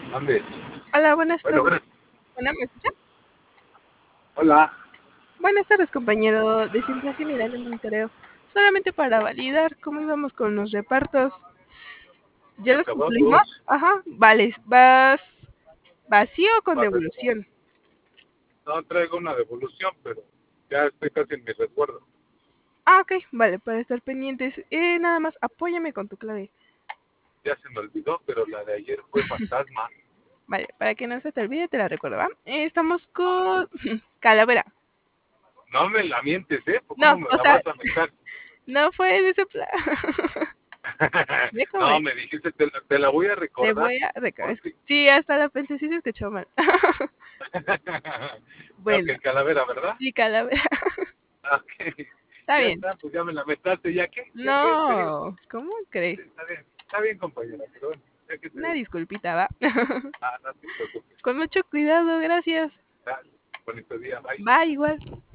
Ande. Hola, buenas Bueno, tardes. gracias. Hola, ¿me escucha? Hola. Buenas tardes, compañero de Simple General de Monitoreo. Solamente para validar cómo íbamos con los repartos. ¿Ya los cumplimos? Acabamos. Ajá, vale. ¿Vas vacío o con A ver, devolución? no traigo una devolución, pero ya estoy casi en mi resguardo. Ah, ok, vale, para estar pendientes. Nada más, apóyame con tu clave. Ya se me olvidó, pero la de ayer fue fantasma. Vale, para que no se te olvide, te la recuerdo, ¿va? Estamos con Calavera. No me la mientes, ¿eh? ¿Cómo No, me o la sea, vas a mentar? no fue de ese plan. No, Déjame, me dijiste, te la voy a te recordar voy a por recargar. ti. Sí, hasta la pensé, sí se escuchó mal. Bueno, Ok, calavera, ¿verdad? sí, Calavera. Ok. Está Ya bien. está, pues ya me la metaste. ¿Ya qué? ¿Ya qué? Te digo. No, ¿cómo cree? Está bien, compañera, pero bueno, ya que te Una digo. disculpita, va. Ah, no te preocupes. Con mucho cuidado, gracias. Dale, bonito día, bye. Va igual.